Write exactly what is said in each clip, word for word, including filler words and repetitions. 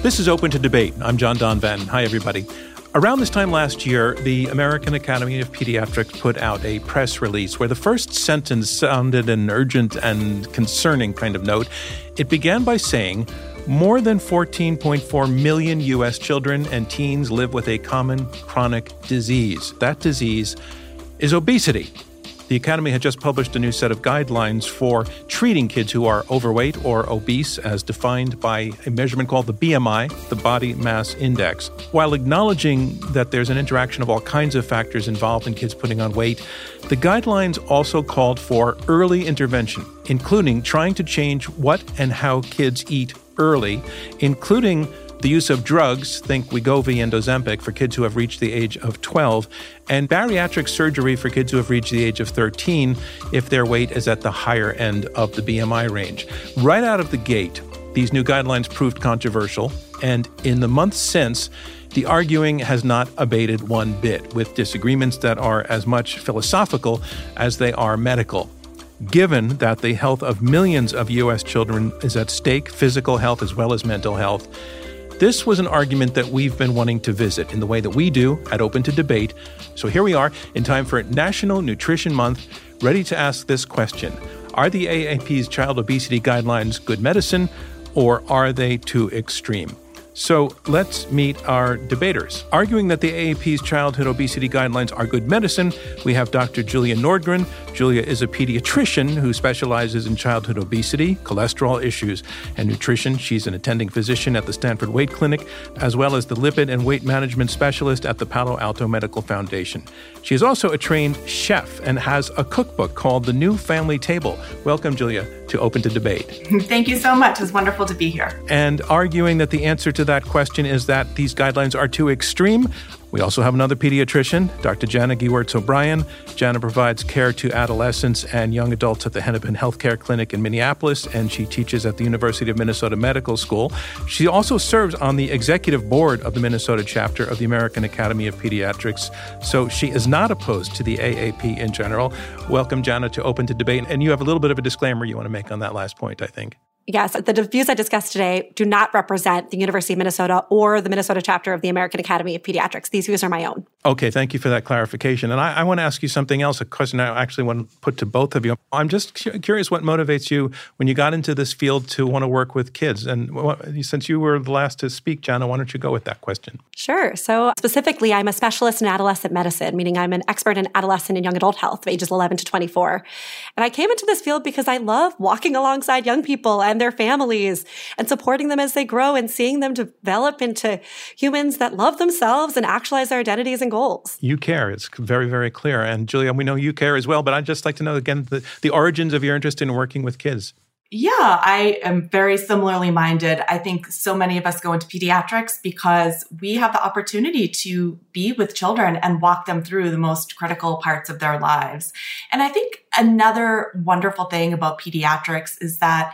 This is Open to Debate. I'm John Donvan. Hi, everybody. Around this time last year, the American Academy of Pediatrics put out a press release where the first sentence sounded an urgent and concerning kind of note. It began by saying, more than fourteen point four million U S children and teens live with a common chronic disease. That disease is obesity. The Academy had just published a new set of guidelines for treating kids who are overweight or obese, as defined by a measurement called the B M I, the Body Mass Index. While acknowledging that there's an interaction of all kinds of factors involved in kids putting on weight, the guidelines also called for early intervention, including trying to change what and how kids eat early, including the use of drugs, think Wegovy and Ozempic, for kids who have reached the age of twelve, and bariatric surgery for kids who have reached the age of thirteen if their weight is at the higher end of the B M I range. Right out of the gate, these new guidelines proved controversial, and in the months since, the arguing has not abated one bit, with disagreements that are as much philosophical as they are medical. Given that the health of millions of U S children is at stake, physical health as well as mental health, this was an argument that we've been wanting to visit in the way that we do at Open to Debate. So here we are in time for National Nutrition Month, ready to ask this question. Are the A A P's child obesity guidelines good medicine, or are they too extreme? So let's meet our debaters. Arguing that the A A P's childhood obesity guidelines are good medicine, we have Doctor Julia Nordgren. Julia is a pediatrician who specializes in childhood obesity, cholesterol issues, and nutrition. She's an attending physician at the Stanford Weight Clinic, as well as the lipid and weight management specialist at the Palo Alto Medical Foundation. She is also a trained chef and has a cookbook called The New Family Table. Welcome, Julia, to Open to Debate. Thank you so much. It's wonderful to be here. And arguing that the answer to that question is that these guidelines are too extreme, we also have another pediatrician, Doctor Jana Gewirtz O'Brien. Jana provides care to adolescents and young adults at the Hennepin Healthcare Clinic in Minneapolis, and she teaches at the University of Minnesota Medical School. She also serves on the executive board of the Minnesota chapter of the American Academy of Pediatrics, so she is not opposed to the A A P in general. Welcome, Jana, to Open to Debate. And you have a little bit of a disclaimer you want to make on that last point, I think. Yes, the views I discussed today do not represent the University of Minnesota or the Minnesota chapter of the American Academy of Pediatrics. These views are my own. Okay, thank you for that clarification. And I, I want to ask you something else, a question I actually want to put to both of you. I'm just cu- curious what motivates you when you got into this field to want to work with kids. And what, since you were the last to speak, Jana, why don't you go with that question? Sure. So specifically, I'm a specialist in adolescent medicine, meaning I'm an expert in adolescent and young adult health, ages eleven to twenty-four. And I came into this field because I love walking alongside young people and their families and supporting them as they grow and seeing them develop into humans that love themselves and actualize their identities and goals. You care. It's very, very clear. And Julia, we know you care as well, but I'd just like to know, again, the, the origins of your interest in working with kids. Yeah, I am very similarly minded. I think so many of us go into pediatrics because we have the opportunity to be with children and walk them through the most critical parts of their lives. And I think another wonderful thing about pediatrics is that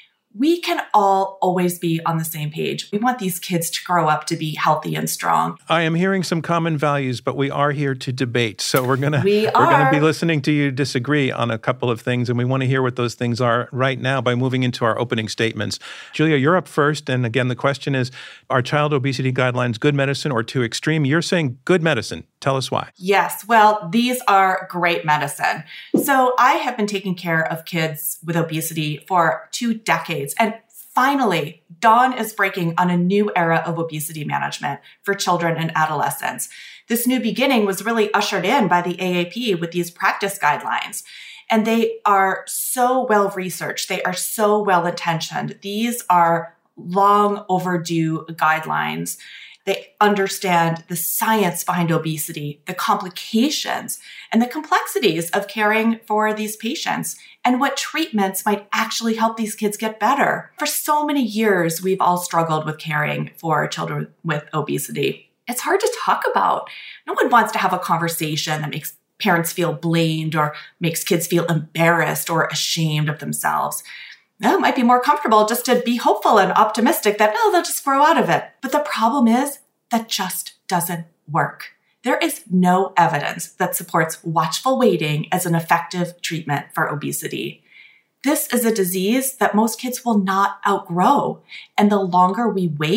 we can all always be on the same page. We want these kids to grow up to be healthy and strong. I am hearing some common values, but we are here to debate. So we're gonna we we're gonna are. be listening to you disagree on a couple of things, and we want to hear what those things are right now by moving into our opening statements. Julia, you're up first, and again, the question is: are child obesity guidelines good medicine or too extreme? You're saying good medicine. Tell us why. Yes, well, these are great medicine. So I have been taking care of kids with obesity for two decades. And finally, dawn is breaking on a new era of obesity management for children and adolescents. This new beginning was really ushered in by the A A P with these practice guidelines. And they are so well researched. They are so well intentioned. These are long overdue guidelines. They understand the science behind obesity, the complications, and the complexities of caring for these patients, and what treatments might actually help these kids get better. For so many years, we've all struggled with caring for children with obesity. It's hard to talk about. No one wants to have a conversation that makes parents feel blamed or makes kids feel embarrassed or ashamed of themselves. Well, it might be more comfortable just to be hopeful and optimistic that, oh, they'll just grow out of it. But the problem is that just doesn't work. There is no evidence that supports watchful waiting as an effective treatment for obesity. This is a disease that most kids will not outgrow. And the longer we wait,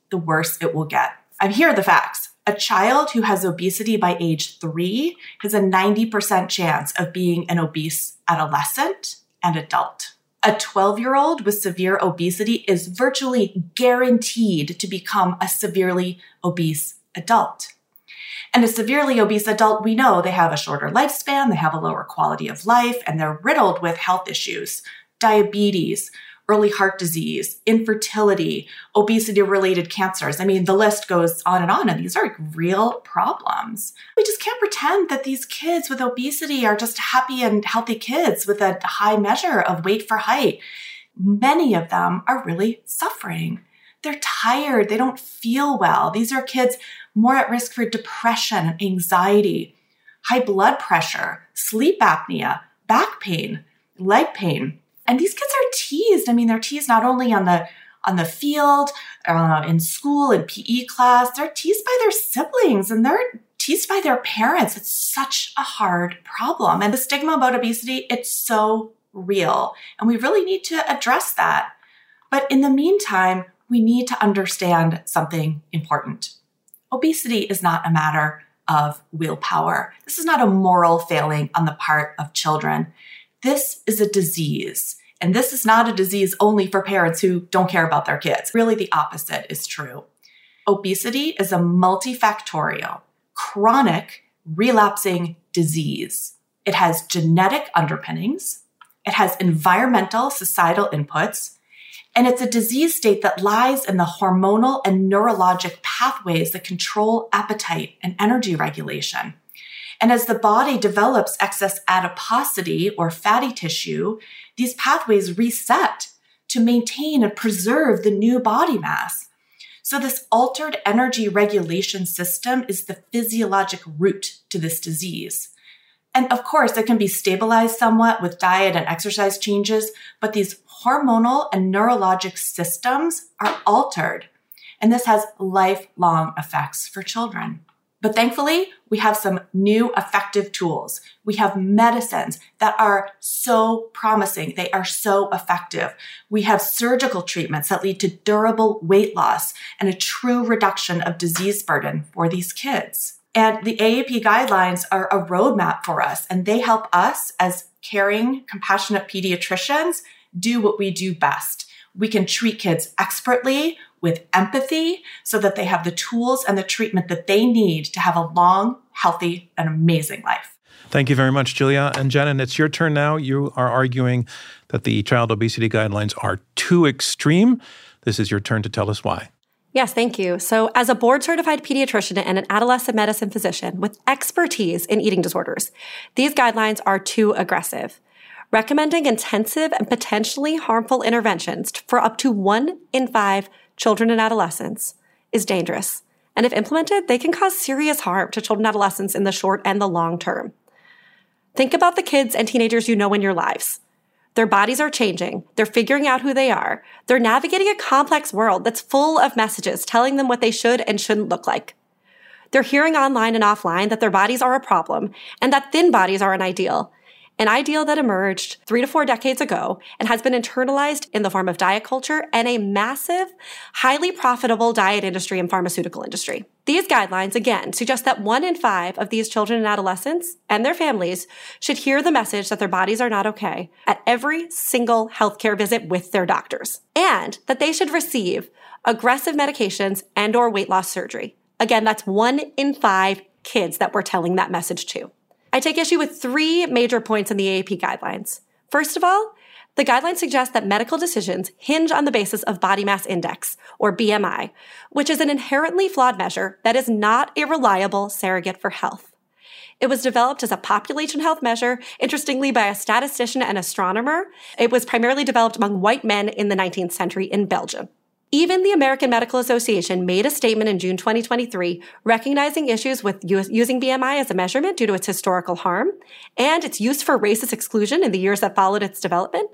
the worse it will get. And here are the facts. A child who has obesity by age three has a ninety percent chance of being an obese adolescent and adult. A twelve-year-old with severe obesity is virtually guaranteed to become a severely obese adult. And a severely obese adult, we know they have a shorter lifespan, they have a lower quality of life, and they're riddled with health issues, diabetes, early heart disease, infertility, obesity-related cancers. I mean, the list goes on and on, and these are real problems. We just can't pretend that these kids with obesity are just happy and healthy kids with a high measure of weight for height. Many of them are really suffering. They're tired. They don't feel well. These are kids more at risk for depression, anxiety, high blood pressure, sleep apnea, back pain, leg pain. And these kids are teased. I mean, they're teased not only on the on the field, uh, in school, in P E class. They're teased by their siblings and they're teased by their parents. It's such a hard problem. And the stigma about obesity, it's so real. And we really need to address that. But in the meantime, we need to understand something important. Obesity is not a matter of willpower. This is not a moral failing on the part of children. This is a disease. And this is not a disease only for parents who don't care about their kids. Really, the opposite is true. Obesity is a multifactorial, chronic, relapsing disease. It has genetic underpinnings. It has environmental, societal inputs. And it's a disease state that lies in the hormonal and neurologic pathways that control appetite and energy regulation. And as the body develops excess adiposity or fatty tissue, these pathways reset to maintain and preserve the new body mass. So this altered energy regulation system is the physiologic root to this disease. And of course, it can be stabilized somewhat with diet and exercise changes, but these hormonal and neurologic systems are altered. And this has lifelong effects for children. But thankfully, we have some new effective tools. We have medicines that are so promising. They are so effective. We have surgical treatments that lead to durable weight loss and a true reduction of disease burden for these kids. And the A A P guidelines are a roadmap for us, and they help us as caring, compassionate pediatricians do what we do best. We can treat kids expertly with empathy so that they have the tools and the treatment that they need to have a long, healthy, and amazing life. Thank you very much, Julia. And Janet, it's your turn now. You are arguing that the child obesity guidelines are too extreme. This is your turn to tell us why. Yes, thank you. So as a board-certified pediatrician and an adolescent medicine physician with expertise in eating disorders, these guidelines are too aggressive, recommending intensive and potentially harmful interventions for up to one in five children and adolescents is dangerous. And if implemented, they can cause serious harm to children and adolescents in the short and the long term. Think about the kids and teenagers you know in your lives. Their bodies are changing. They're figuring out who they are. They're navigating a complex world that's full of messages telling them what they should and shouldn't look like. They're hearing online and offline that their bodies are a problem and that thin bodies are an ideal. An ideal that emerged three to four decades ago and has been internalized in the form of diet culture and a massive, highly profitable diet industry and pharmaceutical industry. These guidelines, again, suggest that one in five of these children and adolescents and their families should hear the message that their bodies are not okay at every single healthcare visit with their doctors, and that they should receive aggressive medications and or weight loss surgery. Again, that's one in five kids that we're telling that message to. I take issue with three major points in the A A P guidelines. First of all, the guidelines suggest that medical decisions hinge on the basis of body mass index, or B M I, which is an inherently flawed measure that is not a reliable surrogate for health. It was developed as a population health measure, interestingly, by a statistician and astronomer. It was primarily developed among white men in the nineteenth century in Belgium. Even the American Medical Association made a statement in June twenty twenty-three recognizing issues with using B M I as a measurement due to its historical harm and its use for racist exclusion in the years that followed its development,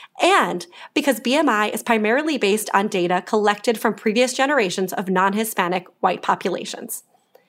and because B M I is primarily based on data collected from previous generations of non-Hispanic white populations.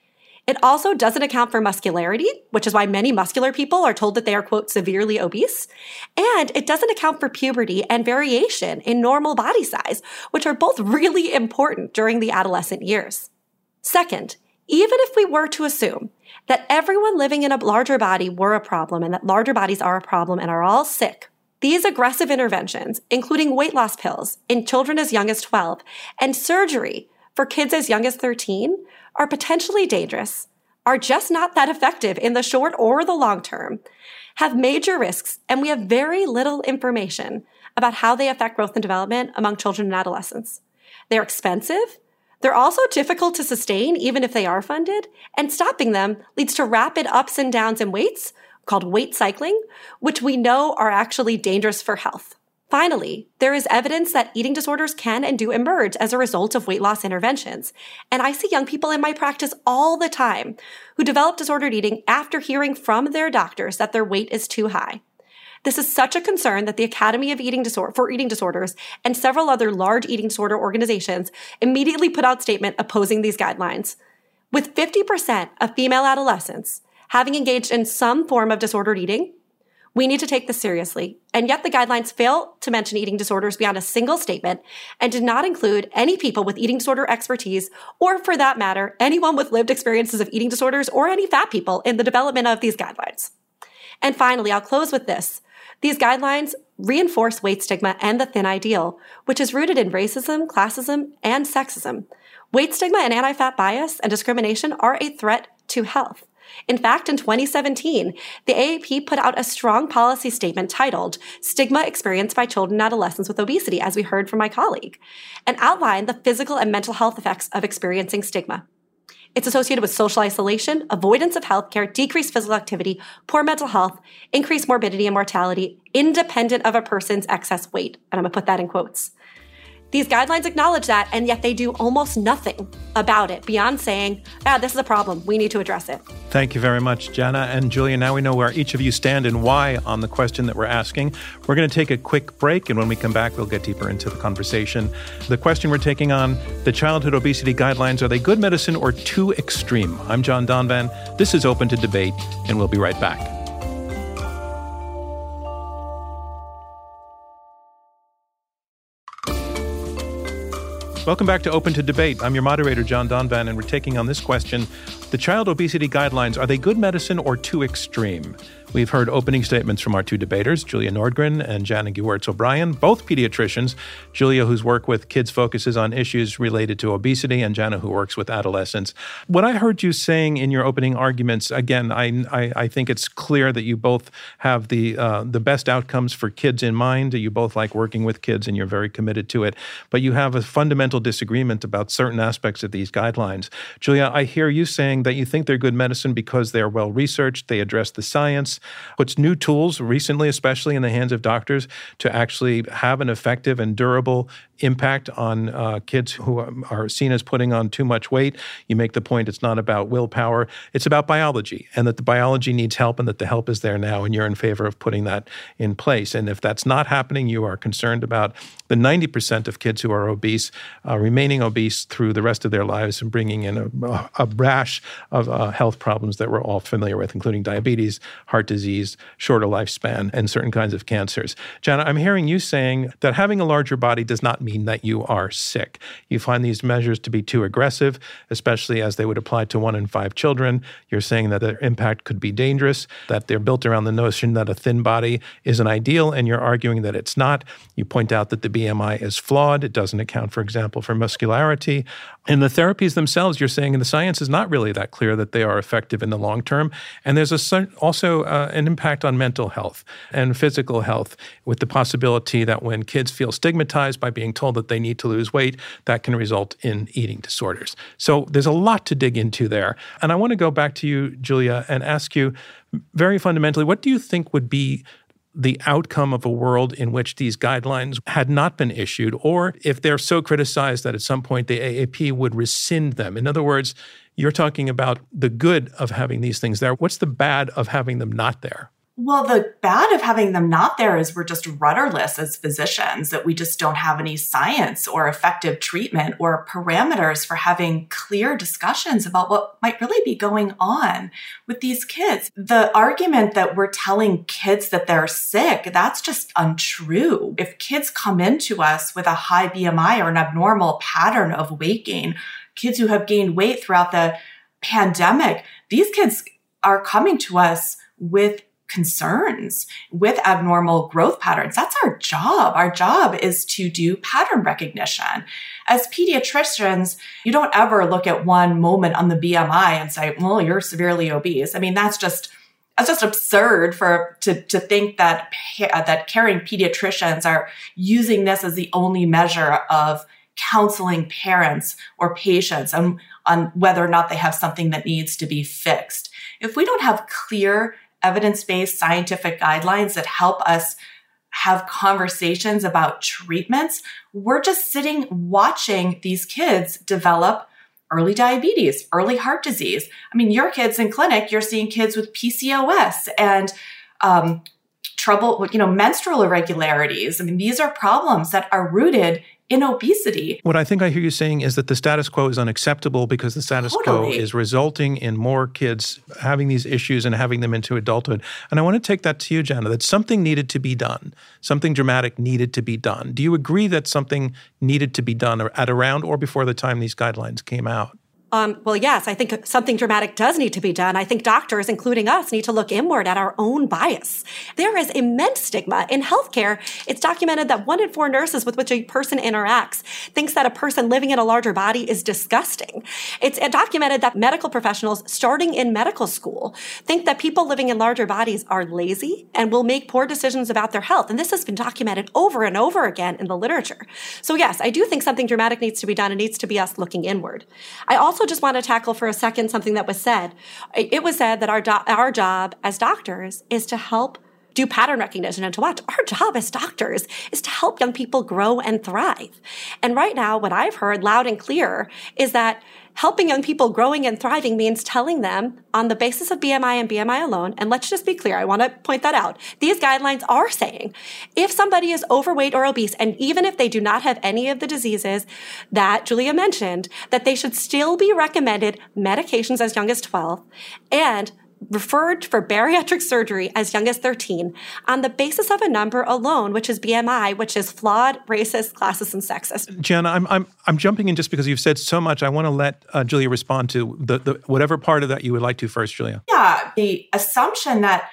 It also doesn't account for muscularity, which is why many muscular people are told that they are, quote, severely obese. And it doesn't account for puberty and variation in normal body size, which are both really important during the adolescent years. Second, even if we were to assume that everyone living in a larger body were a problem and that larger bodies are a problem and are all sick, these aggressive interventions, including weight loss pills in children as young as twelve and surgery for kids as young as thirteen, are potentially dangerous, are just not that effective in the short or the long term, have major risks, and we have very little information about how they affect growth and development among children and adolescents. They're expensive. They're also difficult to sustain, even if they are funded, and stopping them leads to rapid ups and downs in weights, called weight cycling, which we know are actually dangerous for health. Finally, there is evidence that eating disorders can and do emerge as a result of weight loss interventions. And I see young people in my practice all the time who develop disordered eating after hearing from their doctors that their weight is too high. This is such a concern that the Academy of Eating Disor- for Eating Disorders and several other large eating disorder organizations immediately put out a statement opposing these guidelines. With fifty percent of female adolescents having engaged in some form of disordered eating, we need to take this seriously. And yet the guidelines fail to mention eating disorders beyond a single statement and did not include any people with eating disorder expertise, or for that matter, anyone with lived experiences of eating disorders or any fat people in the development of these guidelines. And finally, I'll close with this. These guidelines reinforce weight stigma and the thin ideal, which is rooted in racism, classism, and sexism. Weight stigma and anti-fat bias and discrimination are a threat to health. In fact, in twenty seventeen, the A A P put out a strong policy statement titled Stigma Experienced by Children and Adolescents with Obesity, as we heard from my colleague, and outlined the physical and mental health effects of experiencing stigma. It's associated with social isolation, avoidance of healthcare, decreased physical activity, poor mental health, increased morbidity and mortality, independent of a person's excess weight. And I'm going to put that in quotes. These guidelines acknowledge that, and yet they do almost nothing about it beyond saying, ah, this is a problem. We need to address it. Thank you very much, Jana and Julia. Now we know where each of you stand and why on the question that we're asking. We're going to take a quick break, and when we come back, we'll get deeper into the conversation. The question we're taking on, the childhood obesity guidelines, are they good medicine or too extreme? I'm John Donvan. This is Open to Debate, and we'll be right back. Welcome back to Open to Debate. I'm your moderator, John Donvan, and we're taking on this question. The child obesity guidelines, are they good medicine or too extreme? We've heard opening statements from our two debaters, Julia Nordgren and Jana Gewirtz-O'Brien, both pediatricians. Julia, whose work with kids focuses on issues related to obesity, and Jana, who works with adolescents. What I heard you saying in your opening arguments, again, I I, I think it's clear that you both have the uh, the best outcomes for kids in mind. You both like working with kids, and you're very committed to it. But you have a fundamental disagreement about certain aspects of these guidelines. Julia, I hear you saying that you think they're good medicine because they're well-researched, they address the science, puts new tools, recently especially in the hands of doctors, to actually have an effective and durable impact on uh, kids who are seen as putting on too much weight. You make the point it's not about willpower, it's about biology, and that the biology needs help and that the help is there now, and you're in favor of putting that in place. And if that's not happening, you are concerned about the ninety percent of kids who are obese uh, remaining obese through the rest of their lives and bringing in a, a rash of uh, health problems that we're all familiar with, including diabetes, heart disease, shorter lifespan, and certain kinds of cancers. Jana, I'm hearing you saying that having a larger body does not mean that you are sick. You find these measures to be too aggressive, especially as they would apply to one in five children. You're saying that their impact could be dangerous, that they're built around the notion that a thin body is an ideal, and you're arguing that it's not. You point out that the B M I is flawed. It doesn't account, for example, for muscularity. And the therapies themselves, you're saying, and the science is not really that clear that they are effective in the long term. And there's a, also uh, an impact on mental health and physical health, with the possibility that when kids feel stigmatized by being told that they need to lose weight, that can result in eating disorders. So there's a lot to dig into there. And I want to go back to you, Julia, and ask you very fundamentally, what do you think would be the outcome of a world in which these guidelines had not been issued, or if they're so criticized that at some point the A A P would rescind them? In other words, you're talking about the good of having these things there. What's the bad of having them not there? Well, the bad of having them not there is we're just rudderless as physicians, that we just don't have any science or effective treatment or parameters for having clear discussions about what might really be going on with these kids. The argument that we're telling kids that they're sick, that's just untrue. If kids come into us with a high B M I or an abnormal pattern of weight gain, kids who have gained weight throughout the pandemic, these kids are coming to us with concerns, with abnormal growth patterns. That's our job. Our job is to do pattern recognition. As pediatricians, you don't ever look at one moment on the B M I and say, well, you're severely obese. I mean, that's just That's just absurd for to to think that that caring pediatricians are using this as the only measure of counseling parents or patients on, on whether or not they have something that needs to be fixed. If we don't have clear evidence-based scientific guidelines that help us have conversations about treatments, we're just sitting watching these kids develop early diabetes, early heart disease. I mean, your kids in clinic, you're seeing kids with P C O S and um, trouble, you know, menstrual irregularities. I mean, these are problems that are rooted in obesity. What I think I hear you saying is that the status quo is unacceptable because the status Totally. quo is resulting in more kids having these issues and having them into adulthood. And I want to take that to you, Jana, that something needed to be done. Something dramatic needed to be done. Do you agree that something needed to be done at around or before the time these guidelines came out? Um, well, yes, I think something dramatic does need to be done. I think doctors, including us, need to look inward at our own bias. There is immense stigma. In healthcare, it's documented that one in four nurses with which a person interacts thinks that a person living in a larger body is disgusting. It's documented that medical professionals starting in medical school think that people living in larger bodies are lazy and will make poor decisions about their health. And this has been documented over and over again in the literature. So yes, I do think something dramatic needs to be done. It needs to be us looking inward. I also Also, just want to tackle for a second something that was said. It was said that our do- our job as doctors is to help do pattern recognition and to watch. Our job as doctors is to help young people grow and thrive. And right now, what I've heard loud and clear is that helping young people growing and thriving means telling them on the basis of B M I and B M I alone, and let's just be clear, I want to point that out. These guidelines are saying if somebody is overweight or obese, and even if they do not have any of the diseases that Julia mentioned, that they should still be recommended medications as young as twelve and referred for bariatric surgery as young as thirteen on the basis of a number alone, which is B M I, which is flawed, racist, classist, and sexist. Jana, I'm I'm I'm jumping in just because you've said so much. I want to let uh, Julia respond to the, the whatever part of that you would like to first, Julia. Yeah, the assumption that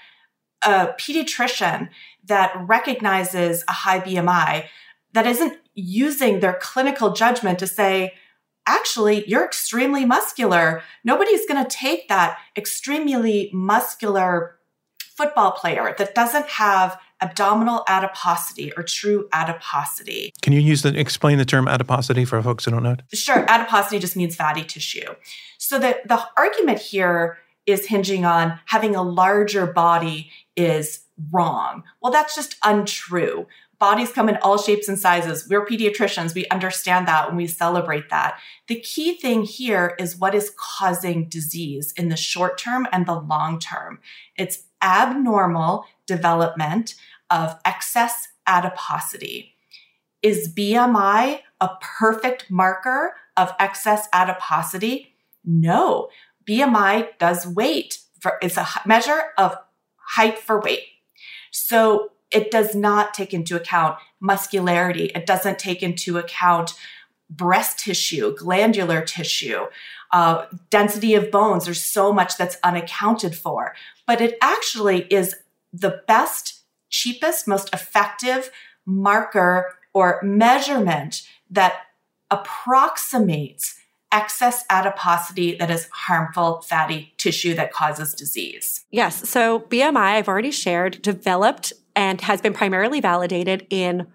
a pediatrician that recognizes a high B M I that isn't using their clinical judgment to say, actually, you're extremely muscular. Nobody's going to take that extremely muscular football player that doesn't have abdominal adiposity or true adiposity. Can you use the explain the term adiposity for folks who don't know it? Sure. Adiposity just means fatty tissue. So the, the argument here is hinging on having a larger body is wrong. Well, that's just untrue. Bodies come in all shapes and sizes. We're pediatricians. We understand that and we celebrate that. The key thing here is what is causing disease in the short term and the long term. It's abnormal development of excess adiposity. Is B M I a perfect marker of excess adiposity? No. B M I does weight. For, it's a measure of height for weight. So it does not take into account muscularity. It doesn't take into account breast tissue, glandular tissue, uh, density of bones. There's so much that's unaccounted for. But it actually is the best, cheapest, most effective marker or measurement that approximates excess adiposity that is harmful fatty tissue that causes disease. Yes. So B M I, I've already shared, developed and has been primarily validated in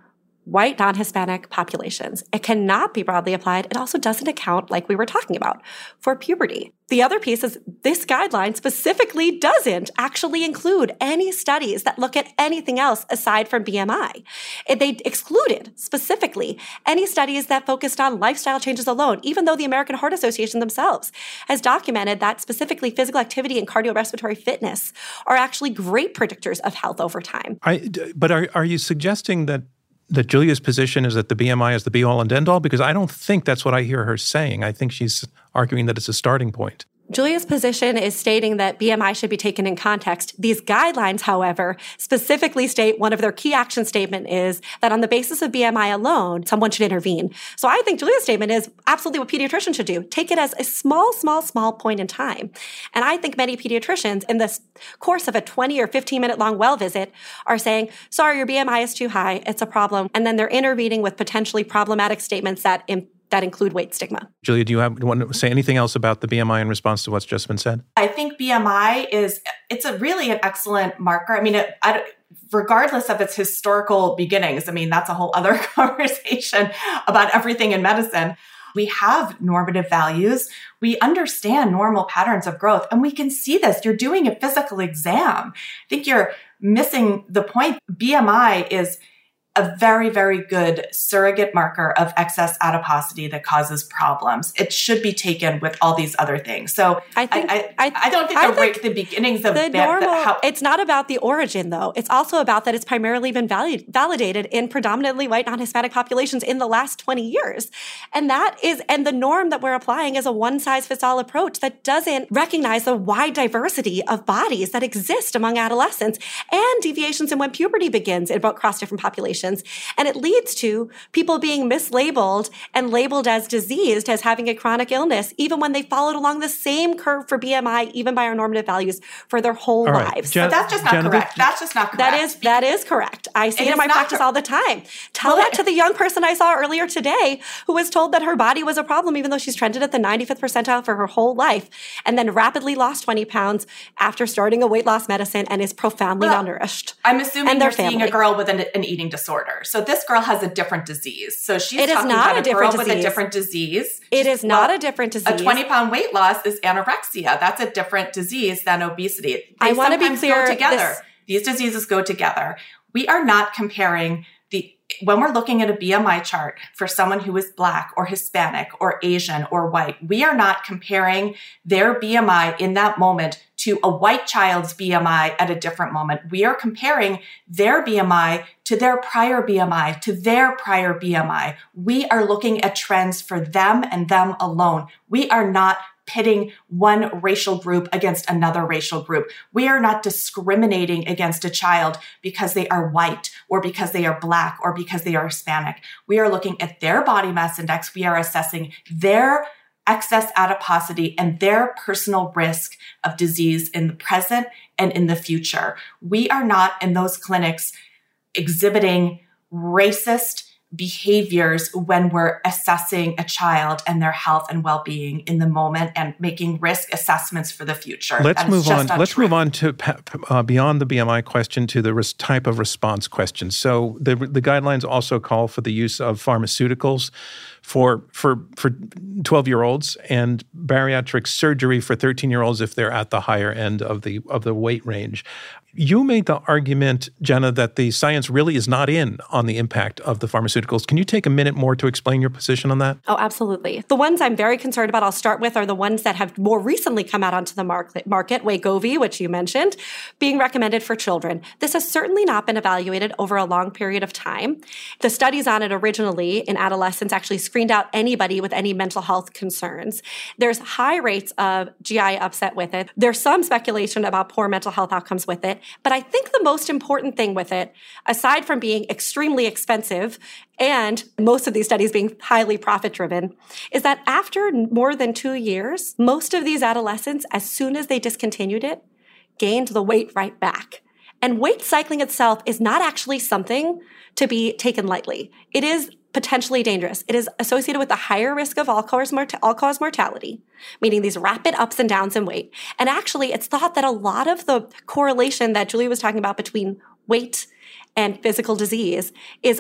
white non-Hispanic populations. It cannot be broadly applied. It also doesn't account, like we were talking about, for puberty. The other piece is this guideline specifically doesn't actually include any studies that look at anything else aside from B M I. It, they excluded specifically any studies that focused on lifestyle changes alone, even though the American Heart Association themselves has documented that specifically physical activity and cardiorespiratory fitness are actually great predictors of health over time. I, but are, are you suggesting that that Julia's position is that the B M I is the be-all and end-all? Because I don't think that's what I hear her saying. I think she's arguing that it's a starting point. Julia's position is stating that B M I should be taken in context. These guidelines, however, specifically state one of their key action statement is that on the basis of B M I alone, someone should intervene. So I think Julia's statement is absolutely what pediatricians should do. Take it as a small, small, small point in time. And I think many pediatricians in this course of a twenty or fifteen minute long well visit are saying, sorry, your B M I is too high. It's a problem. And then they're intervening with potentially problematic statements that imp- that include weight stigma. Julia, do you have, want to say anything else about the B M I in response to what's just been said? I think B M I is, it's a really an excellent marker. I mean, it, I, regardless of its historical beginnings, I mean, that's a whole other conversation about everything in medicine. We have normative values. We understand normal patterns of growth, and we can see this. You're doing a physical exam. I think you're missing the point. B M I is a very, very good surrogate marker of excess adiposity that causes problems. It should be taken with all these other things. So I think I, I, I don't think I they're think right the beginnings of the that, normal. The, how, it's not about the origin, though. It's also about that it's primarily been valid, validated in predominantly white non-Hispanic populations in the last twenty years, and that is and the norm that we're applying is a one-size-fits-all approach that doesn't recognize the wide diversity of bodies that exist among adolescents and deviations in when puberty begins across different populations. And it leads to people being mislabeled and labeled as diseased, as having a chronic illness, even when they followed along the same curve for B M I, even by our normative values, for their whole all right. lives. Gen- but that's just not Genevieve? correct. That's just not correct. That is that is correct. I see it, it in my practice cor- all the time. Tell well, that to the young person I saw earlier today who was told that her body was a problem, even though she's trended at the ninety-fifth percentile for her whole life, and then rapidly lost twenty pounds after starting a weight loss medicine and is profoundly well, malnourished. I'm assuming and you're family. seeing a girl with an, an eating disorder. So this girl has a different disease. So she's it talking is not about a, a girl disease. with a different disease. It is well, not a different disease. A twenty pound weight loss is anorexia. That's a different disease than obesity. They I want to be clear. Go together. This, These diseases go together. We are not comparing the, when we're looking at a B M I chart for someone who is Black or Hispanic or Asian or white, we are not comparing their B M I in that moment to a white child's B M I at a different moment. We are comparing their B M I to their prior B M I, to their prior B M I. We are looking at trends for them and them alone. We are not pitting one racial group against another racial group. We are not discriminating against a child because they are white or because they are Black or because they are Hispanic. We are looking at their body mass index. We are assessing their excess adiposity and their personal risk of disease in the present and in the future. We are not in those clinics exhibiting racist behaviors when we're assessing a child and their health and well-being in the moment and making risk assessments for the future. Let's move on. Untrue. Let's move on to uh, beyond the B M I question to the res- type of response question. So the the guidelines also call for the use of pharmaceuticals for for for twelve-year-olds and bariatric surgery for thirteen-year-olds if they're at the higher end of the of the weight range. You made the argument, Jenna, that the science really is not in on the impact of the pharmaceuticals. Can you take a minute more to explain your position on that? Oh, absolutely. The ones I'm very concerned about, I'll start with, are the ones that have more recently come out onto the market, market Wegovy, which you mentioned, being recommended for children. This has certainly not been evaluated over a long period of time. The studies on it originally in adolescents actually screened out anybody with any mental health concerns. There's high rates of G I upset with it. There's some speculation about poor mental health outcomes with it. But I think the most important thing with it, aside from being extremely expensive and most of these studies being highly profit-driven, is that after more than two years, most of these adolescents, as soon as they discontinued it, gained the weight right back. And weight cycling itself is not actually something to be taken lightly. It is potentially dangerous. It is associated with a higher risk of all-cause mort- all-cause mortality, meaning these rapid ups and downs in weight. And actually, it's thought that a lot of the correlation that Julie was talking about between weight and physical disease is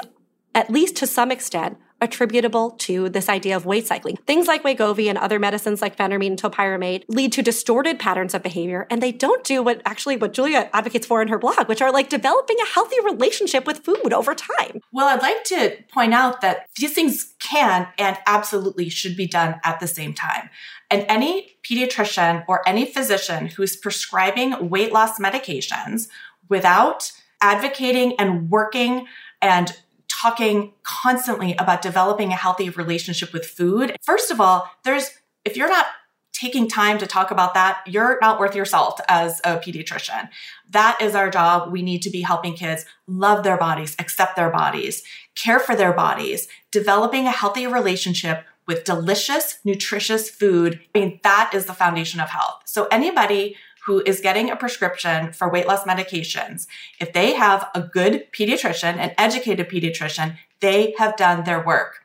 at least to some extent, attributable to this idea of weight cycling. Things like Wegovy and other medicines like phentermine and topiramate lead to distorted patterns of behavior, and they don't do what actually what Julia advocates for in her blog, which are like developing a healthy relationship with food over time. Well, I'd like to point out that these things can and absolutely should be done at the same time. And any pediatrician or any physician who's prescribing weight loss medications without advocating and working and talking constantly about developing a healthy relationship with food. First of all, there's if you're not taking time to talk about that, you're not worth your salt as a pediatrician. That is our job. We need to be helping kids love their bodies, accept their bodies, care for their bodies, developing a healthy relationship with delicious, nutritious food. I mean, that is the foundation of health. So anybody who is getting a prescription for weight loss medications, if they have a good pediatrician, an educated pediatrician, they have done their work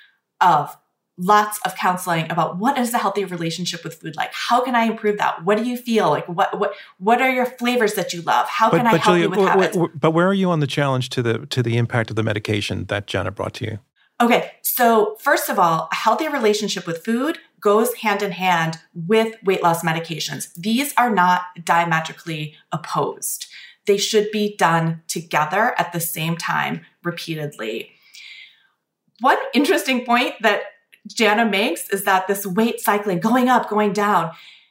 of lots of counseling about what is a healthy relationship with food like? How can I improve that? What do you feel like? What what what are your flavors that you love? How but, can I but help Julia, you with w- habits? w- but where are you on the challenge to the to the impact of the medication that Jenna brought to you? Okay, so first of all, a healthy relationship with food goes hand in hand with weight loss medications. These are not diametrically opposed. They should be done together at the same time, repeatedly. One interesting point that Jana makes is that this weight cycling, going up, going down,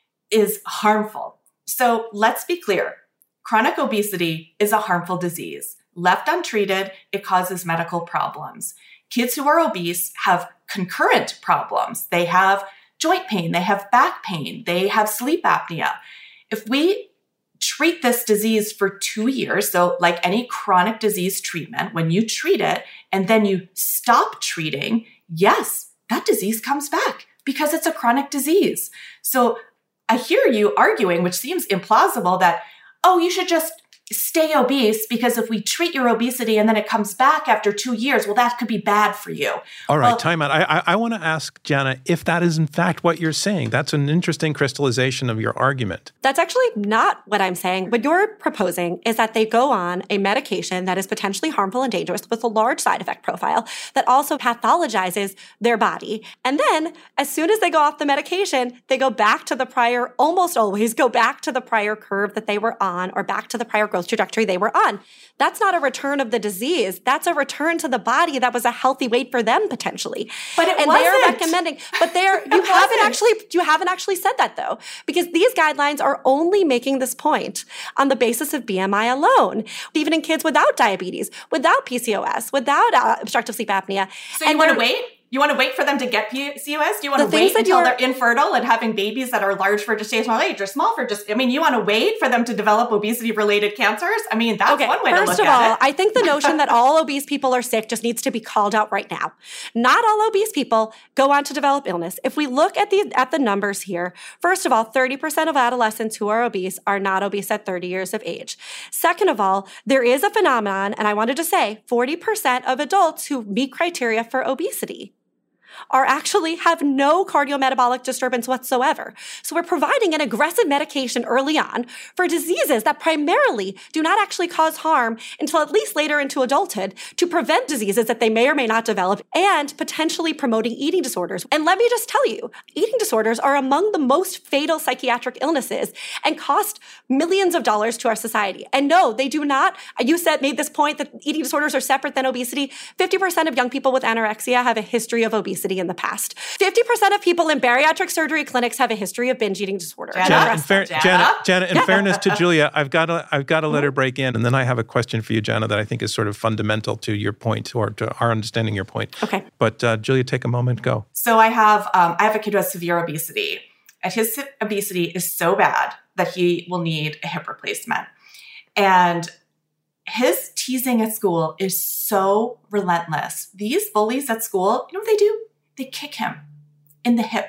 is harmful. So let's be clear. Chronic obesity is a harmful disease. Left untreated, it causes medical problems. Kids who are obese have concurrent problems. They have joint pain, they have back pain, they have sleep apnea. If we treat this disease for two years, so like any chronic disease treatment, when you treat it and then you stop treating, yes, that disease comes back because it's a chronic disease. So I hear you arguing, which seems implausible, that, oh, you should just stay obese because if we treat your obesity and then it comes back after two years, well, that could be bad for you. All right, well, time out. I, I, I want to ask Jana if that is in fact what you're saying. That's an interesting crystallization of your argument. That's actually not what I'm saying. What you're proposing is that they go on a medication that is potentially harmful and dangerous with a large side effect profile that also pathologizes their body. And then as soon as they go off the medication, they go back to the prior, almost always go back to the prior curve that they were on or back to the prior growth trajectory they were on. That's not a return of the disease. That's a return to the body that was a healthy weight for them potentially. But it and wasn't. They're recommending, but they're you haven't wasn't. actually you haven't actually said that though, because these guidelines are only making this point on the basis of B M I alone, even in kids without diabetes, without P C O S, without uh, obstructive sleep apnea. So you and want to wait? You want to wait for them to get P C O S? Do you want The to things wait that until you're- they're infertile and having babies that are large for gestational age or small for just, I mean, you want to wait for them to develop obesity-related cancers? I mean, that's Okay, one way to look first of at all, it. I think the notion that all obese people are sick just needs to be called out right now. Not all obese people go on to develop illness. If we look at the at the numbers here, first of all, thirty percent of adolescents who are obese are not obese at thirty years of age. Second of all, there is a phenomenon, and I wanted to say forty percent of adults who meet criteria for obesity are actually have no cardiometabolic disturbance whatsoever. So we're providing an aggressive medication early on for diseases that primarily do not actually cause harm until at least later into adulthood to prevent diseases that they may or may not develop and potentially promoting eating disorders. And let me just tell you, eating disorders are among the most fatal psychiatric illnesses and cost millions of dollars to our society. And no, they do not. You said, made this point that eating disorders are separate than obesity. fifty percent of young people with anorexia have a history of obesity in the past. fifty percent of people in bariatric surgery clinics have a history of binge eating disorder. Jana, Jana, in, fair, Jana? Jana, Jana, in fairness to Julia, I've got to I've got to let her break in, and then I have a question for you, Jana, that I think is sort of fundamental to your point or to our understanding your point. Okay. But uh, Julia, take a moment, go. So I have um, I have a kid who has severe obesity, and his obesity is so bad that he will need a hip replacement. And his teasing at school is so relentless. These bullies at school, you know what they do? They kick him in the hip.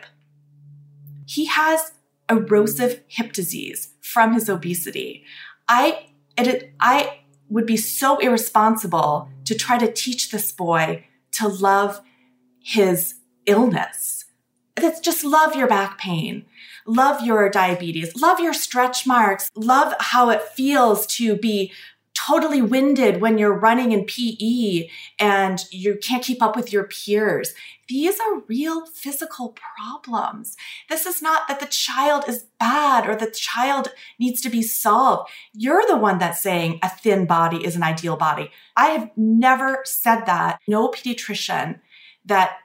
He has erosive hip disease from his obesity. I it, I would be so irresponsible to try to teach this boy to love his illness. That's just love your back pain, love your diabetes, love your stretch marks, love how it feels to be totally winded when you're running in P E and you can't keep up with your peers. These are real physical problems. This is not that the child is bad or the child needs to be solved. You're the one that's saying a thin body is an ideal body. I have never said that. No pediatrician that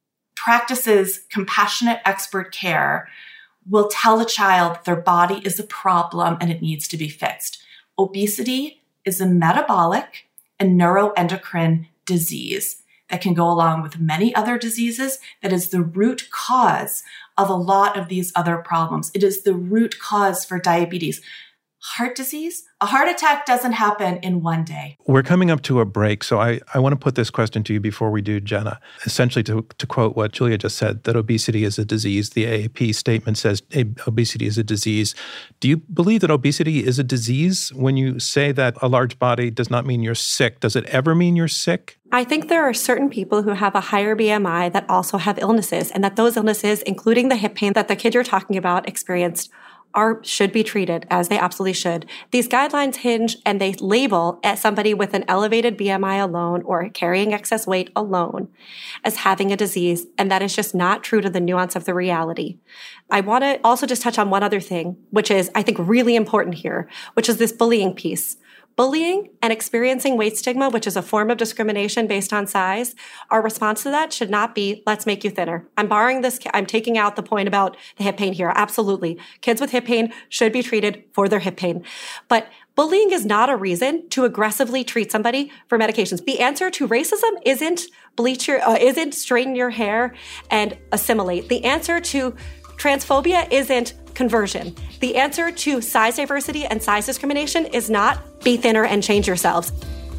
practices compassionate expert care will tell a child their body is a problem and it needs to be fixed. Obesity is a metabolic and neuroendocrine disease that can go along with many other diseases, that is the root cause of a lot of these other problems. It is the root cause for diabetes. Heart disease, a heart attack doesn't happen in one day. We're coming up to a break, so I, I want to put this question to you before we do, Jenna. Essentially, to, to quote what Julia just said, that obesity is a disease. The A A P statement says obesity is a disease. Do you believe that obesity is a disease? When you say that a large body does not mean you're sick, does it ever mean you're sick? I think there are certain people who have a higher B M I that also have illnesses, and that those illnesses, including the hip pain that the kid you're talking about experienced, are should be treated as they absolutely should. These guidelines hinge and they label as somebody with an elevated B M I alone or carrying excess weight alone as having a disease, and that is just not true to the nuance of the reality. I want to also just touch on one other thing, which is, I think, really important here, which is this bullying piece. Bullying and experiencing weight stigma, which is a form of discrimination based on size, our response to that should not be, let's make you thinner. I'm borrowing this, I'm taking out the point about the hip pain here. Absolutely. Kids with hip pain should be treated for their hip pain. But bullying is not a reason to aggressively treat somebody for medications. The answer to racism isn't bleach your, uh, isn't straighten your hair and assimilate. The answer to transphobia isn't conversion. The answer to size diversity and size discrimination is not be thinner and change yourselves.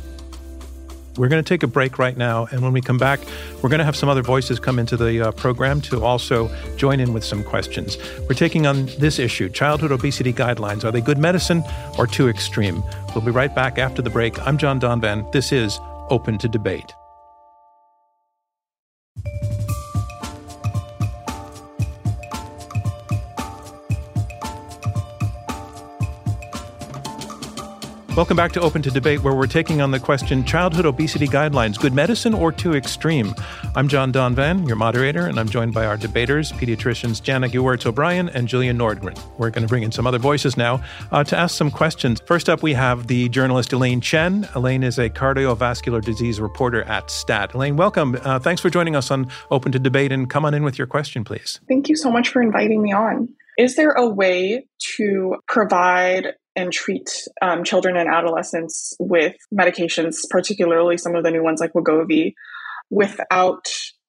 We're going to take a break right now, and when we come back, we're going to have some other voices come into the uh, program to also join in with some questions. We're taking on this issue, childhood obesity guidelines. Are they good medicine or too extreme? We'll be right back after the break. I'm John Donvan. This is Open to Debate. Welcome back to Open to Debate, where we're taking on the question, childhood obesity guidelines, good medicine or too extreme? I'm John Donvan, your moderator, and I'm joined by our debaters, pediatricians Jana Gewirtz-O'Brien and Julia Nordgren. We're going to bring in some other voices now uh, to ask some questions. First up, we have the journalist Elaine Chen. Elaine is a cardiovascular disease reporter at STAT. Elaine, welcome. Uh, thanks for joining us on Open to Debate, and come on in with your question, please. Thank you so much for inviting me on. Is there a way to provide and treat um, children and adolescents with medications, particularly some of the new ones like Wegovy, without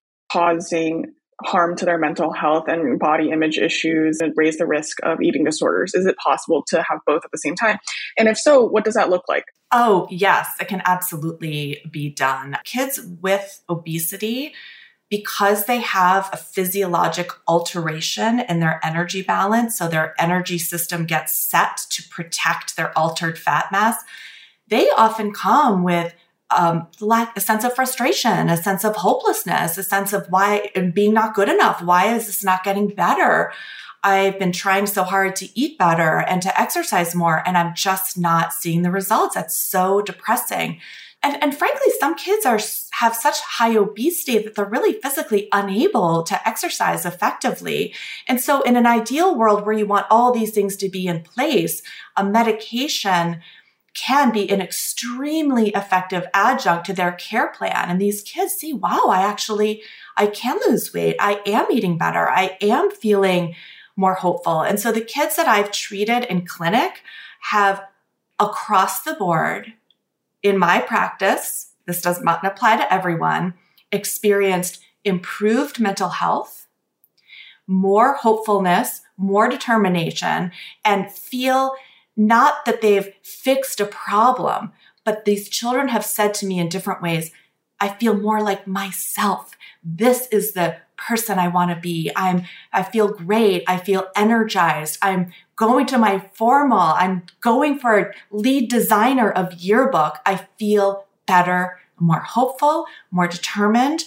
causing harm to their mental health and body image issues and raise the risk of eating disorders? Is it possible to have both at the same time? And if so, what does that look like? Oh, yes, it can absolutely be done. Kids with obesity, because they have a physiologic alteration in their energy balance, so their energy system gets set to protect their altered fat mass, they often come with um, lack, a sense of frustration, a sense of hopelessness, a sense of why being not good enough. Why is this not getting better? I've been trying so hard to eat better and to exercise more, and I'm just not seeing the results. That's so depressing. And, and frankly, some kids are have such high obesity that they're really physically unable to exercise effectively. And so in an ideal world where you want all these things to be in place, a medication can be an extremely effective adjunct to their care plan. And these kids see, wow, I actually, I can lose weight. I am eating better. I am feeling more hopeful. And so the kids that I've treated in clinic have across the board, in my practice, this does not apply to everyone, experienced improved mental health, more hopefulness, more determination, and feel not that they've fixed a problem, but these children have said to me in different ways, I feel more like myself. This is the person I want to be. I'm, I feel great. I feel energized. I'm going to my formal. I'm going for lead designer of yearbook. I feel better, more hopeful, more determined.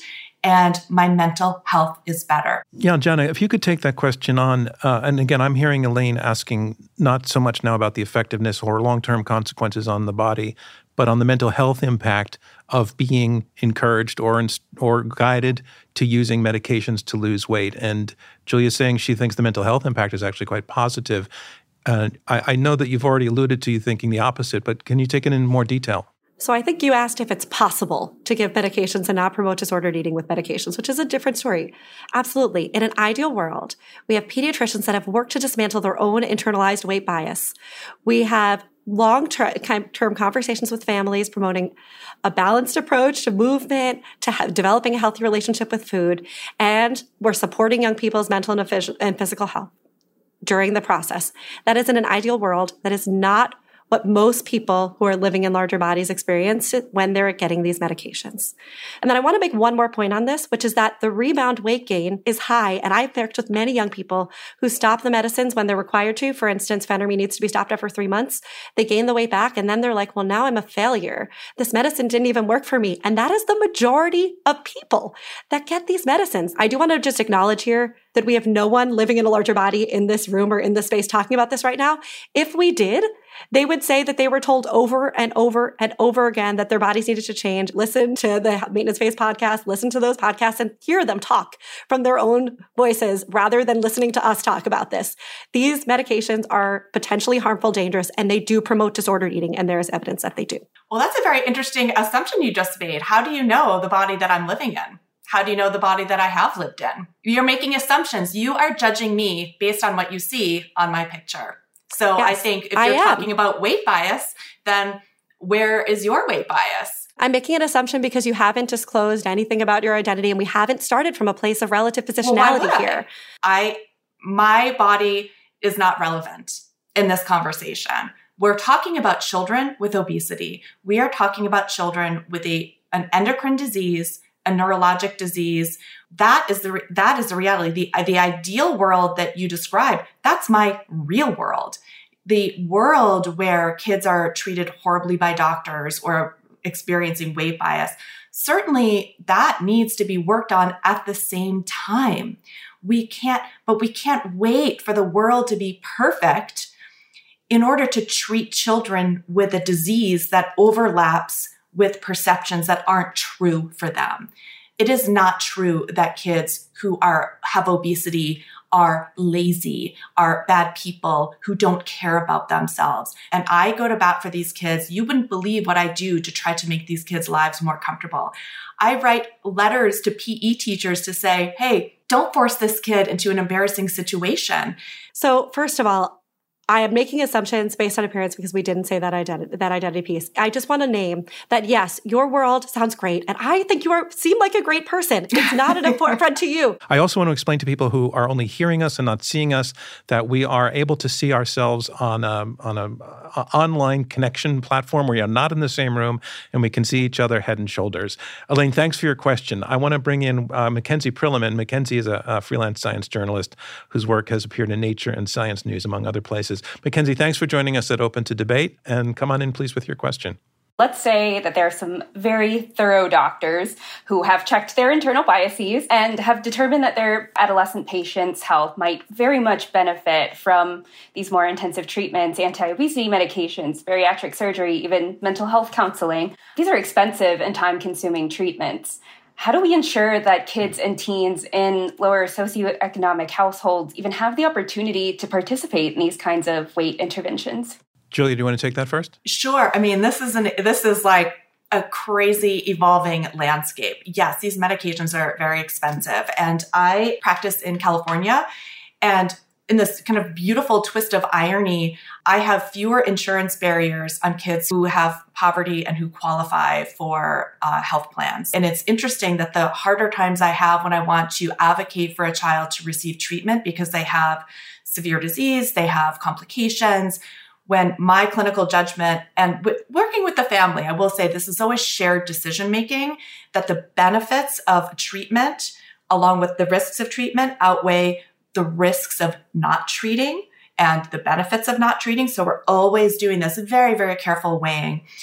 and my mental health is better. Yeah, Jenna, if you could take that question on, uh, and again, I'm hearing Elaine asking not so much now about the effectiveness or long-term consequences on the body, but on the mental health impact of being encouraged or or guided to using medications to lose weight. And Julia's saying she thinks the mental health impact is actually quite positive. Uh, I, I know that you've already alluded to you thinking the opposite, but can you take it in more detail? So I think you asked if it's possible to give medications and not promote disordered eating with medications, which is a different story. Absolutely. In an ideal world, we have pediatricians that have worked to dismantle their own internalized weight bias. We have long-term conversations with families promoting a balanced approach to movement, to ha- developing a healthy relationship with food, and we're supporting young people's mental and, phys- and physical health during the process. That is in an ideal world. That is not what most people who are living in larger bodies experience when they're getting these medications. And then I want to make one more point on this, which is that the rebound weight gain is high. And I've worked with many young people who stop the medicines when they're required to. For instance, phentermine needs to be stopped after three months. They gain the weight back and then they're like, well, now I'm a failure. This medicine didn't even work for me. And that is the majority of people that get these medicines. I do want to just acknowledge here that we have no one living in a larger body in this room or in this space talking about this right now. If we did, they would say that they were told over and over and over again that their bodies needed to change. Listen to the Maintenance Phase podcast, listen to those podcasts and hear them talk from their own voices rather than listening to us talk about this. These medications are potentially harmful, dangerous, and they do promote disordered eating, and there is evidence that they do. Well, that's a very interesting assumption you just made. How do you know the body that I'm living in? How do you know the body that I have lived in? You're making assumptions. You are judging me based on what you see on my picture. So yes, I think if you're talking about weight bias, then where is your weight bias? I'm making an assumption because you haven't disclosed anything about your identity and we haven't started from a place of relative positionality well, here. I, my body is not relevant in this conversation. We're talking about children with obesity. We are talking about children with a, an endocrine disease, a neurologic disease. That is the that is the reality. The, the ideal world that you described, that's my real world. The world where kids are treated horribly by doctors or experiencing weight bias, certainly that needs to be worked on at the same time. We can't, but we can't wait for the world to be perfect in order to treat children with a disease that overlaps with perceptions that aren't true for them. It is not true that kids who are have obesity are lazy, are bad people who don't care about themselves. And I go to bat for these kids. You wouldn't believe what I do to try to make these kids' lives more comfortable. I write letters to P E teachers to say, hey, don't force this kid into an embarrassing situation. So first of all, I am making assumptions based on appearance because we didn't say that identity, that identity piece. I just want to name that, yes, your world sounds great. And I think you are seem like a great person. It's not an affront to you. I also want to explain to people who are only hearing us and not seeing us that we are able to see ourselves on a, on a, a online connection platform where you're not in the same room and we can see each other head and shoulders. Elaine, thanks for your question. I want to bring in uh, Mackenzie Prillaman. Mackenzie is a, a freelance science journalist whose work has appeared in Nature and Science News, among other places. Mackenzie, thanks for joining us at Open to Debate, and come on in, please, with your question. Let's say that there are some very thorough doctors who have checked their internal biases and have determined that their adolescent patients' health might very much benefit from these more intensive treatments, anti-obesity medications, bariatric surgery, even mental health counseling. These are expensive and time-consuming treatments. How do we ensure that kids and teens in lower socioeconomic households even have the opportunity to participate in these kinds of weight interventions? Julia, do you want to take that first? Sure. I mean, this is an this is like a crazy evolving landscape. Yes, these medications are very expensive. And I practice in California, and in this kind of beautiful twist of irony, I have fewer insurance barriers on kids who have poverty and who qualify for uh, health plans. And it's interesting that the harder times I have when I want to advocate for a child to receive treatment because they have severe disease, they have complications, when my clinical judgment and w- working with the family, I will say this is always shared decision-making, that the benefits of treatment along with the risks of treatment outweigh the risks of not treating and the benefits of not treating. So we're always doing this very, very careful weighing.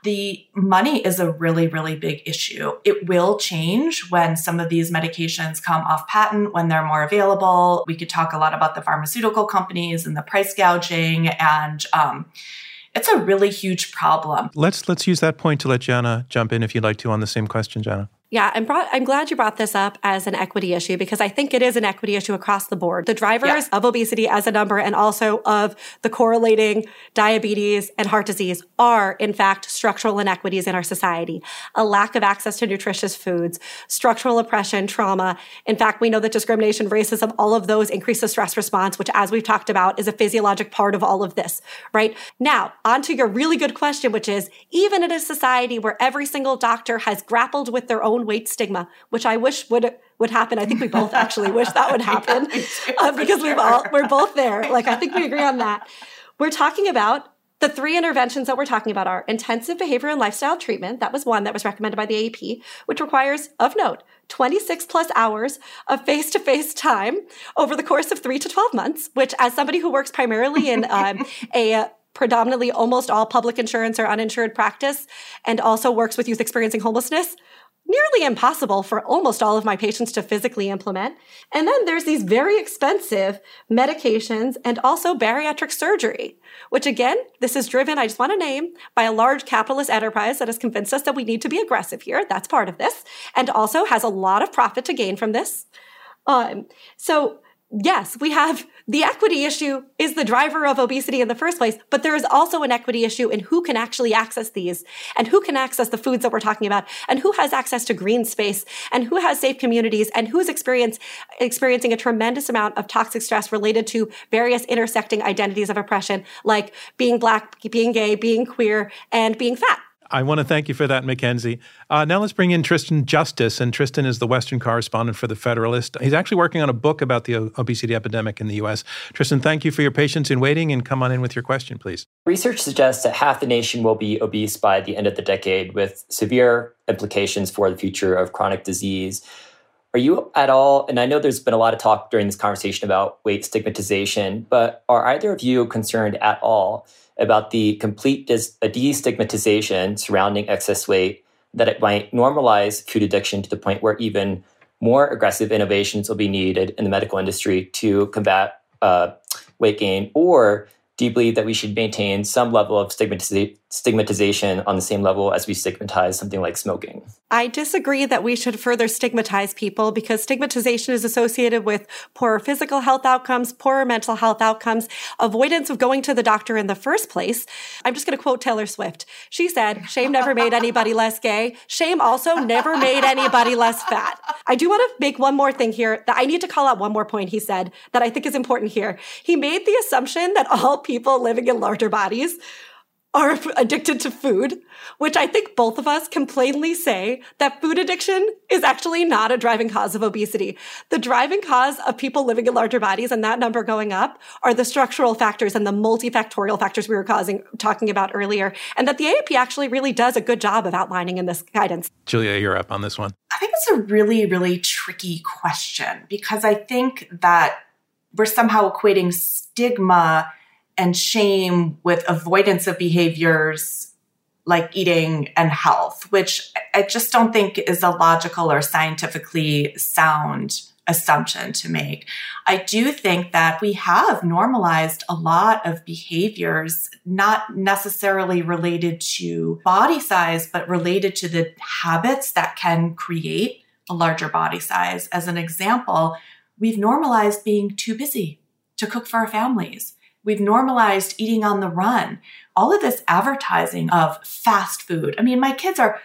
the money is a really, really big issue. It will change when some of these medications come off patent, when they're more available. We could talk a lot about the pharmaceutical companies and the price gouging, and um, it's a really huge problem. Let's let's use that point to let Jana jump in if you'd like to on the same question, Jana. Yeah, I'm, brought, I'm glad you brought this up as an equity issue because I think it is an equity issue across the board. The drivers yeah. of obesity as a number and also of the correlating diabetes and heart disease are, in fact, structural inequities in our society. A lack of access to nutritious foods, structural oppression, trauma. In fact, we know that discrimination, racism, all of those increase the stress response, which, as we've talked about, is a physiologic part of all of this, right? Now, on to your really good question, which is, even in a society where every single doctor has grappled with their own weight stigma, which I wish would would happen. I think we both actually wish that would happen uh, because we've all we're both there. Like I think we agree on that. We're talking about the three interventions that we're talking about are intensive behavior and lifestyle treatment. That was one that was recommended by the A A P, which requires, of note, twenty-six plus hours of face-to-face time over the course of three to twelve months, which as somebody who works primarily in um, a predominantly almost all public insurance or uninsured practice and also works with youth experiencing homelessness, nearly impossible for almost all of my patients to physically implement. And then there's these very expensive medications and also bariatric surgery, which again, this is driven, I just want to name, by a large capitalist enterprise that has convinced us that we need to be aggressive here. That's part of this. And also has a lot of profit to gain from this. Um, so yes, we have the equity issue is the driver of obesity in the first place, but there is also an equity issue in who can actually access these and who can access the foods that we're talking about and who has access to green space and who has safe communities and who's experience, experiencing a tremendous amount of toxic stress related to various intersecting identities of oppression, like being Black, being gay, being queer, and being fat. I want to thank you for that, Mackenzie. Uh, now let's bring in Tristan Justice, and Tristan is the Western correspondent for The Federalist. He's actually working on a book about the obesity epidemic in the U S. Tristan, thank you for your patience in waiting, and come on in with your question, please. Research suggests that half the nation will be obese by the end of the decade, with severe implications for the future of chronic disease. Are you at all, and I know there's been a lot of talk during this conversation about weight stigmatization, but are either of you concerned at all about the complete dis- destigmatization surrounding excess weight, that it might normalize food addiction to the point where even more aggressive innovations will be needed in the medical industry to combat uh, weight gain? Or do you believe that we should maintain some level of stigmatiza- stigmatization on the same level as we stigmatize something like smoking? I disagree that we should further stigmatize people because stigmatization is associated with poorer physical health outcomes, poorer mental health outcomes, avoidance of going to the doctor in the first place. I'm just going to quote Taylor Swift. She said, "Shame never made anybody less gay. Shame also never made anybody less fat." I do want to make one more thing here that I need to call out one more point he said that I think is important here. He made the assumption that all people living in larger bodies are addicted to food, which I think both of us can plainly say that food addiction is actually not a driving cause of obesity. The driving cause of people living in larger bodies and that number going up are the structural factors and the multifactorial factors we were causing, talking about earlier, and that the A A P actually really does a good job of outlining in this guidance. Julia, you're up on this one. I think it's a really, really tricky question because I think that we're somehow equating stigma and shame with avoidance of behaviors like eating and health, which I just don't think is a logical or scientifically sound assumption to make. I do think that we have normalized a lot of behaviors, not necessarily related to body size, but related to the habits that can create a larger body size. As an example, we've normalized being too busy to cook for our families. We've normalized eating on the run. All of this advertising of fast food. I mean, my kids are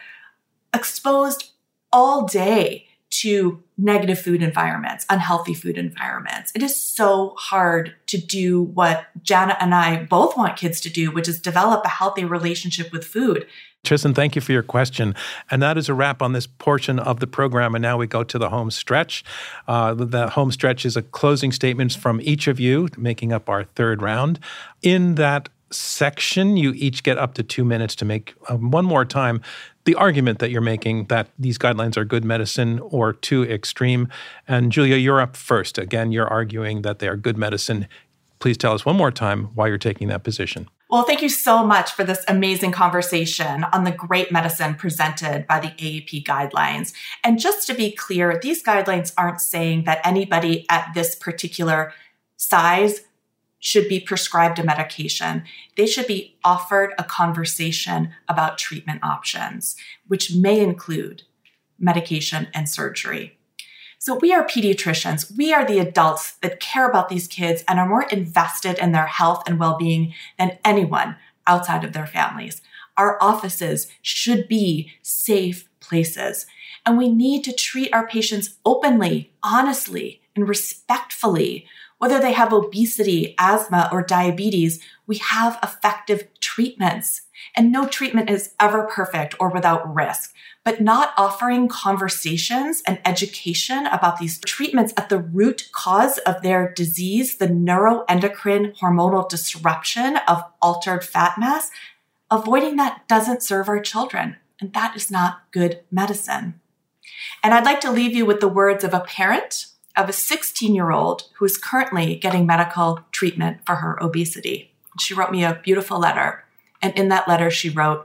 exposed all day to negative food environments, unhealthy food environments. It is so hard to do what Jana and I both want kids to do, which is develop a healthy relationship with food. Tristan, thank you for your question. And that is a wrap on this portion of the program. And now we go to the home stretch. Uh, the home stretch is a closing statements from each of you, making up our third round. In that section, you each get up to two minutes to make um, one more time the argument that you're making that these guidelines are good medicine or too extreme. And Julia, you're up first. Again, you're arguing that they are good medicine. Please tell us one more time why you're taking that position. Well, thank you so much for this amazing conversation on the great medicine presented by the A A P guidelines. And just to be clear, these guidelines aren't saying that anybody at this particular size should be prescribed a medication. They should be offered a conversation about treatment options, which may include medication and surgery. So we are pediatricians. We are the adults that care about these kids and are more invested in their health and well-being than anyone outside of their families. Our offices should be safe places, and we need to treat our patients openly, honestly, and respectfully. Whether they have obesity, asthma, or diabetes, we have effective treatments. And no treatment is ever perfect or without risk. But not offering conversations and education about these treatments at the root cause of their disease, the neuroendocrine hormonal disruption of altered fat mass, avoiding that doesn't serve our children. And that is not good medicine. And I'd like to leave you with the words of a parent of a sixteen-year-old who is currently getting medical treatment for her obesity. She wrote me a beautiful letter. And in that letter, she wrote,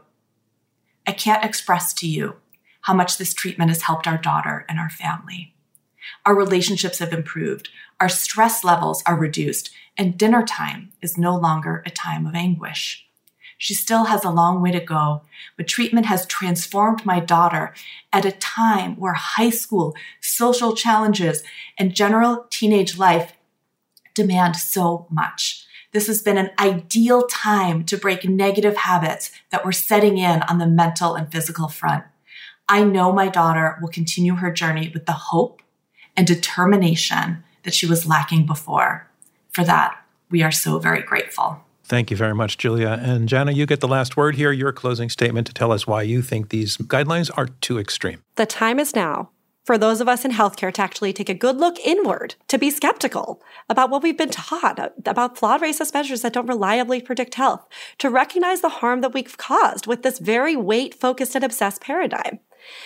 "I can't express to you how much this treatment has helped our daughter and our family. Our relationships have improved, our stress levels are reduced, and dinner time is no longer a time of anguish. She still has a long way to go, but treatment has transformed my daughter at a time where high school, social challenges, and general teenage life demand so much. This has been an ideal time to break negative habits that were setting in on the mental and physical front. I know my daughter will continue her journey with the hope and determination that she was lacking before. For that, we are so very grateful." Thank you very much, Julia. And Jana, you get the last word here, your closing statement to tell us why you think these guidelines are too extreme. The time is now for those of us in healthcare to actually take a good look inward, to be skeptical about what we've been taught, about flawed racist measures that don't reliably predict health, to recognize the harm that we've caused with this very weight-focused and obsessed paradigm.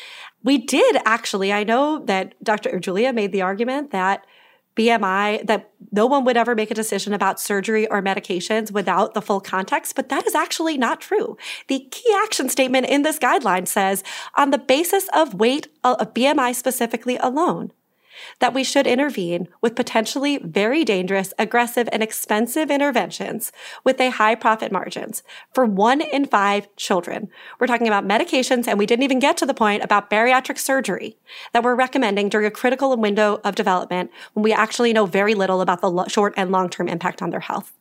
We did actually, I know that Doctor Julia made the argument that B M I, that no one would ever make a decision about surgery or medications without the full context, but that is actually not true. The key action statement in this guideline says, on the basis of weight, of B M I specifically alone, that we should intervene with potentially very dangerous, aggressive, and expensive interventions with a high profit margins for one in five children. We're talking about medications, and we didn't even get to the point about bariatric surgery that we're recommending during a critical window of development when we actually know very little about the short and long-term impact on their health.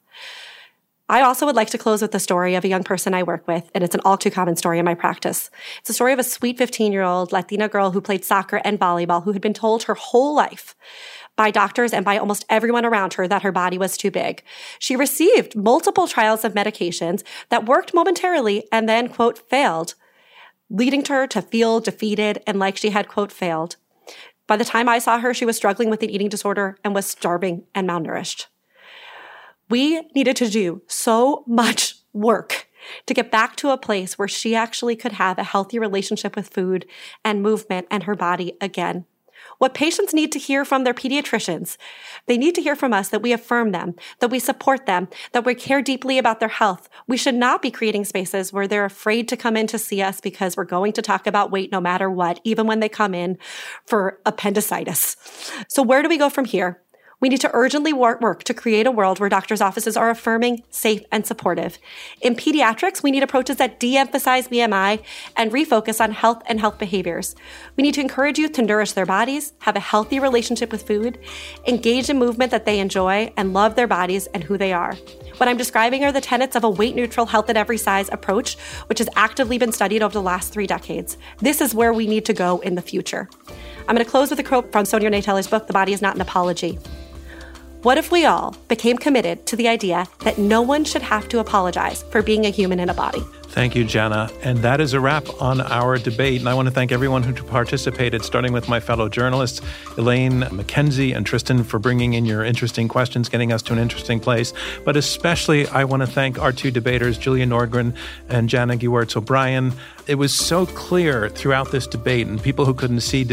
I also would like to close with the story of a young person I work with, and it's an all too common story in my practice. It's a story of a sweet fifteen-year-old Latina girl who played soccer and volleyball, who had been told her whole life by doctors and by almost everyone around her that her body was too big. She received multiple trials of medications that worked momentarily and then, quote, failed, leading to her to feel defeated and like she had, quote, failed. By the time I saw her, she was struggling with an eating disorder and was starving and malnourished. We needed to do so much work to get back to a place where she actually could have a healthy relationship with food and movement and her body again. What patients need to hear from their pediatricians, they need to hear from us that we affirm them, that we support them, that we care deeply about their health. We should not be creating spaces where they're afraid to come in to see us because we're going to talk about weight no matter what, even when they come in for appendicitis. So where do we go from here? We need to urgently work to create a world where doctors' offices are affirming, safe, and supportive. In pediatrics, we need approaches that de-emphasize B M I and refocus on health and health behaviors. We need to encourage youth to nourish their bodies, have a healthy relationship with food, engage in movement that they enjoy, and love their bodies and who they are. What I'm describing are the tenets of a weight-neutral, health at every size approach, which has actively been studied over the last three decades. This is where we need to go in the future. I'm going to close with a quote from Sonia Renee Taylor's book, The Body is Not an Apology. What if we all became committed to the idea that no one should have to apologize for being a human in a body? Thank you, Jana. And that is a wrap on our debate. And I want to thank everyone who participated, starting with my fellow journalists, Elaine, Mackenzie, and Tristan, for bringing in your interesting questions, getting us to an interesting place. But especially, I want to thank our two debaters, Julia Nordgren and Jana Gewirtz O'Brien. It was so clear throughout this debate, and people who couldn't see didn't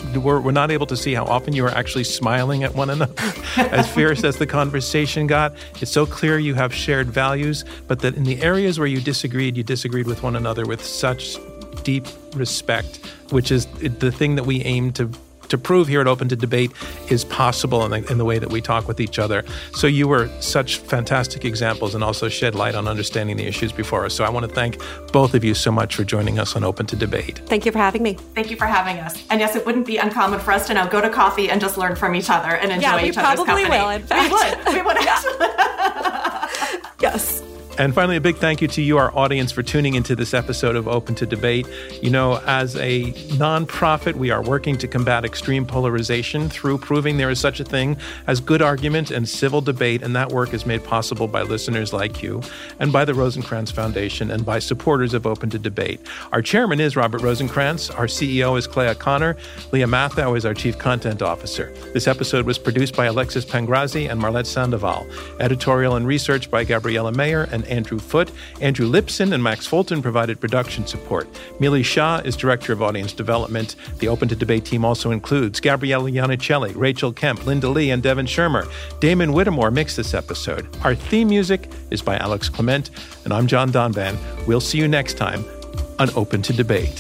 we're, we're not able to see how often you are actually smiling at one another, as fierce as the conversation got. It's so clear you have shared values, but that in the areas where you disagreed, you disagreed with one another with such deep respect, which is the thing that we aim to to prove here at Open to Debate is possible in the, in the way that we talk with each other. So you were such fantastic examples and also shed light on understanding the issues before us. So I want to thank both of you so much for joining us on Open to Debate. Thank you for having me. Thank you for having us. And yes, it wouldn't be uncommon for us to now go to coffee and just learn from each other and enjoy yeah, each other's company. Yeah, we probably will, in fact. We would. We would actually. Yes. And finally, a big thank you to you, our audience, for tuning into this episode of Open to Debate. You know, as a nonprofit, we are working to combat extreme polarization through proving there is such a thing as good argument and civil debate, and that work is made possible by listeners like you and by the Rosencrantz Foundation and by supporters of Open to Debate. Our chairman is Robert Rosencrantz. Our C E O is Clea Connor. Leah Mathau is our chief content officer. This episode was produced by Alexis Pangrazi and Marlette Sandoval. Editorial and research by Gabriella Mayer and Andrew Foote. Andrew Lipson and Max Fulton provided production support. Mili Shah is Director of Audience Development. The Open to Debate team also includes Gabriella Iannicelli, Rachel Kemp, Linda Lee, and Devin Shermer. Damon Whittemore mixed this episode. Our theme music is by Alex Clement, and I'm John Donvan. We'll see you next time on Open to Debate.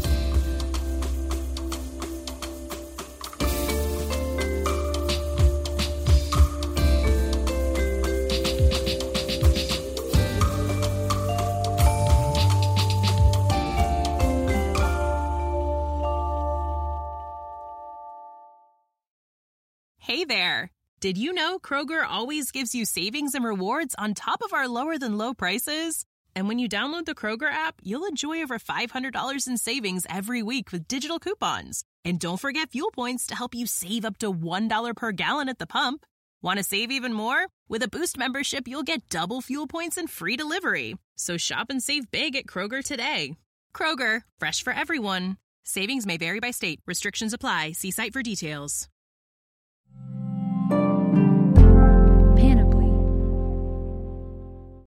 Hey there! Did you know Kroger always gives you savings and rewards on top of our lower-than-low prices? And when you download the Kroger app, you'll enjoy over five hundred dollars in savings every week with digital coupons. And don't forget fuel points to help you save up to one dollar per gallon at the pump. Want to save even more? With a Boost membership, you'll get double fuel points and free delivery. So shop and save big at Kroger today. Kroger, fresh for everyone. Savings may vary by state. Restrictions apply. See site for details.